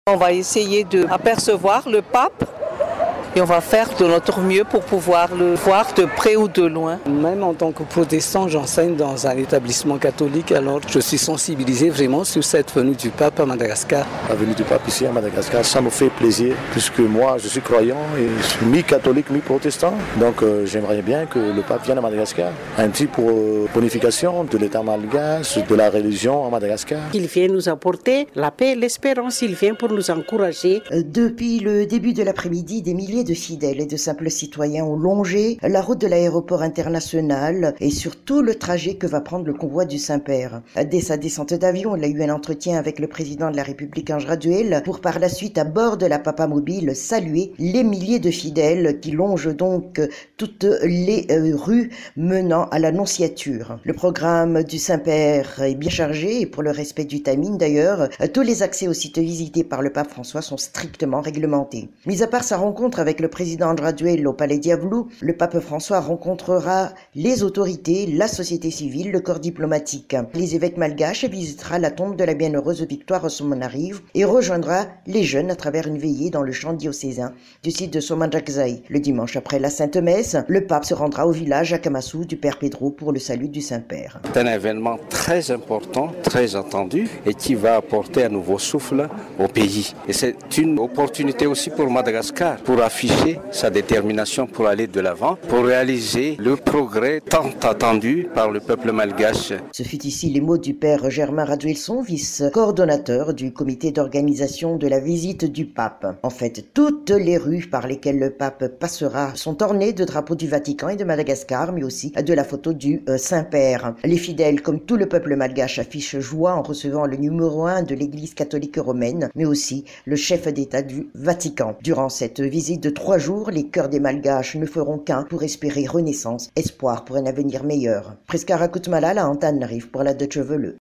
On va essayer d'apercevoir le pape et on va faire de notre mieux pour pouvoir le voir de près ou de loin. Même en tant que protestant, j'enseigne dans un établissement catholique, alors je suis sensibilisé vraiment sur cette venue du pape à Madagascar. La venue du pape ici à Madagascar, ça me fait plaisir, puisque moi je suis croyant et je suis mi-catholique, mi-protestant. Donc j'aimerais bien que le pape vienne à Madagascar. Un petit pour bonification de l'État malgache, de la religion à Madagascar. Il vient nous apporter la paix et l'espérance, il vient pour nous encourager. Depuis le début de l'après-midi, des milliers de fidèles et de simples citoyens ont longé la route de l'aéroport international et sur tout le trajet que va prendre le convoi du Saint-Père. Dès sa descente d'avion, il a eu un entretien avec le président de la République, Ange Raduel, pour par la suite, à bord de la Papa Mobile, saluer les milliers de fidèles qui longent donc toutes les rues menant à l'Annonciature. Le programme du Saint-Père est bien chargé et pour le respect du timing d'ailleurs, tous les accès aux sites visités par le pape François sont strictement réglementés. Mis à part sa rencontre avec le président Ange Raduel au Palais Diavelou, le pape François rencontrera les autorités, la société civile, le corps diplomatique. Les évêques malgaches visitera la tombe de la bienheureuse Victoire Somonarive et rejoindra les jeunes à travers une veillée dans le chant diocésain du site de Somanjakzai. Le dimanche après la Sainte Messe, le pape se rendra au village à Kamassou du Père Pedro pour le salut du Saint-Père. C'est un événement très important, très attendu et qui va apporter un nouveau souffle au pays. Et c'est une opportunité aussi pour Madagascar pour afficher sa détermination pour aller de l'avant, pour réaliser le progrès tant attendu par le peuple malgache. Ce fut ici les mots du père Germain Raduelson, vice-coordonnateur du comité d'organisation de la visite du pape. En fait, toutes les rues par lesquelles le pape passera sont ornées de drapeaux du Vatican et de Madagascar, mais aussi de la photo du Saint-Père. Les fidèles, comme tout le peuple malgache, affichent joie en recevant le numéro 1 de l'Église catholique romaine, mais aussi le chef d'État du Vatican. Durant cette visite de 3 jours, les cœurs des Malgaches ne feront qu'un pour espérer renaissance, espoir pour un avenir meilleur. Prescara Kutmalala, Antan Narif pour la Deutsche Welle.